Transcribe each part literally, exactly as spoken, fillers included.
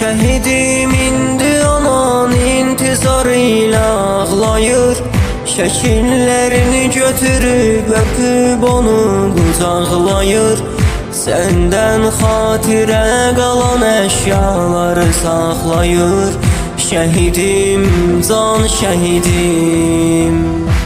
Şəhidim indi anan intizarıyla ağlayır. Şəkillərini götürüb öpüb onu qucaqlayır. Səndən xatirə qalan əşyaları saxlayır. Şəhidim, can şəhidim.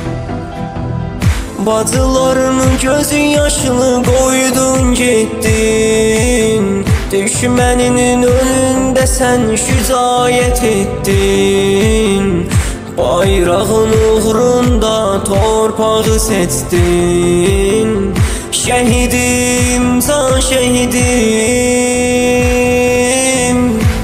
Bacılarını gözü yaşlı qoydun getdin. Düşməninin önündə sən şücaət etdin. Bayrağın uğrunda torpağı seçdin. Şəhidim, can şəhidim.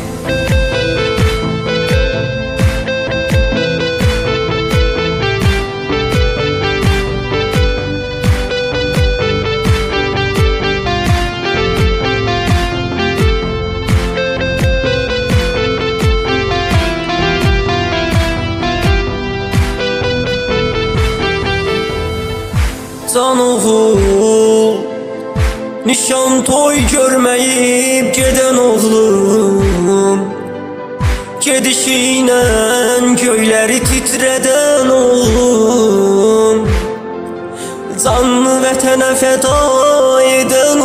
Can oğul, nişan toy görməyib gedən oğlum, gedişinə göyləri titrədən oğlum, canlı vətənə fəda edən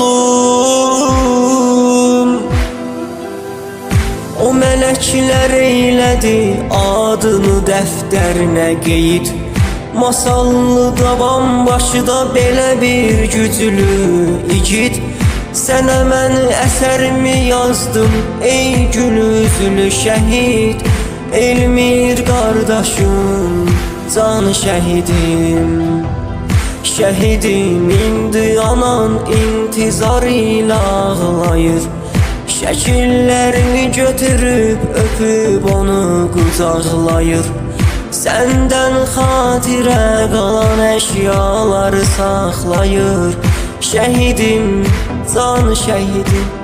oğlum. O mələklər eylədi adını dəftərinə qeyd. Masallı davam başıda belə bir güclü igid. Sənə mən əsərimi yazdım ey gül üzlü şəhid. Elmir qardaşım, can şəhidim. Şəhidim indi anan intizar ilə ağlayır. Şəkillərini götürüb öpüb onu qucaqlayır. Səndən xatirə qalan əşyaları saxlayır. Şəhidim, can şəhidim.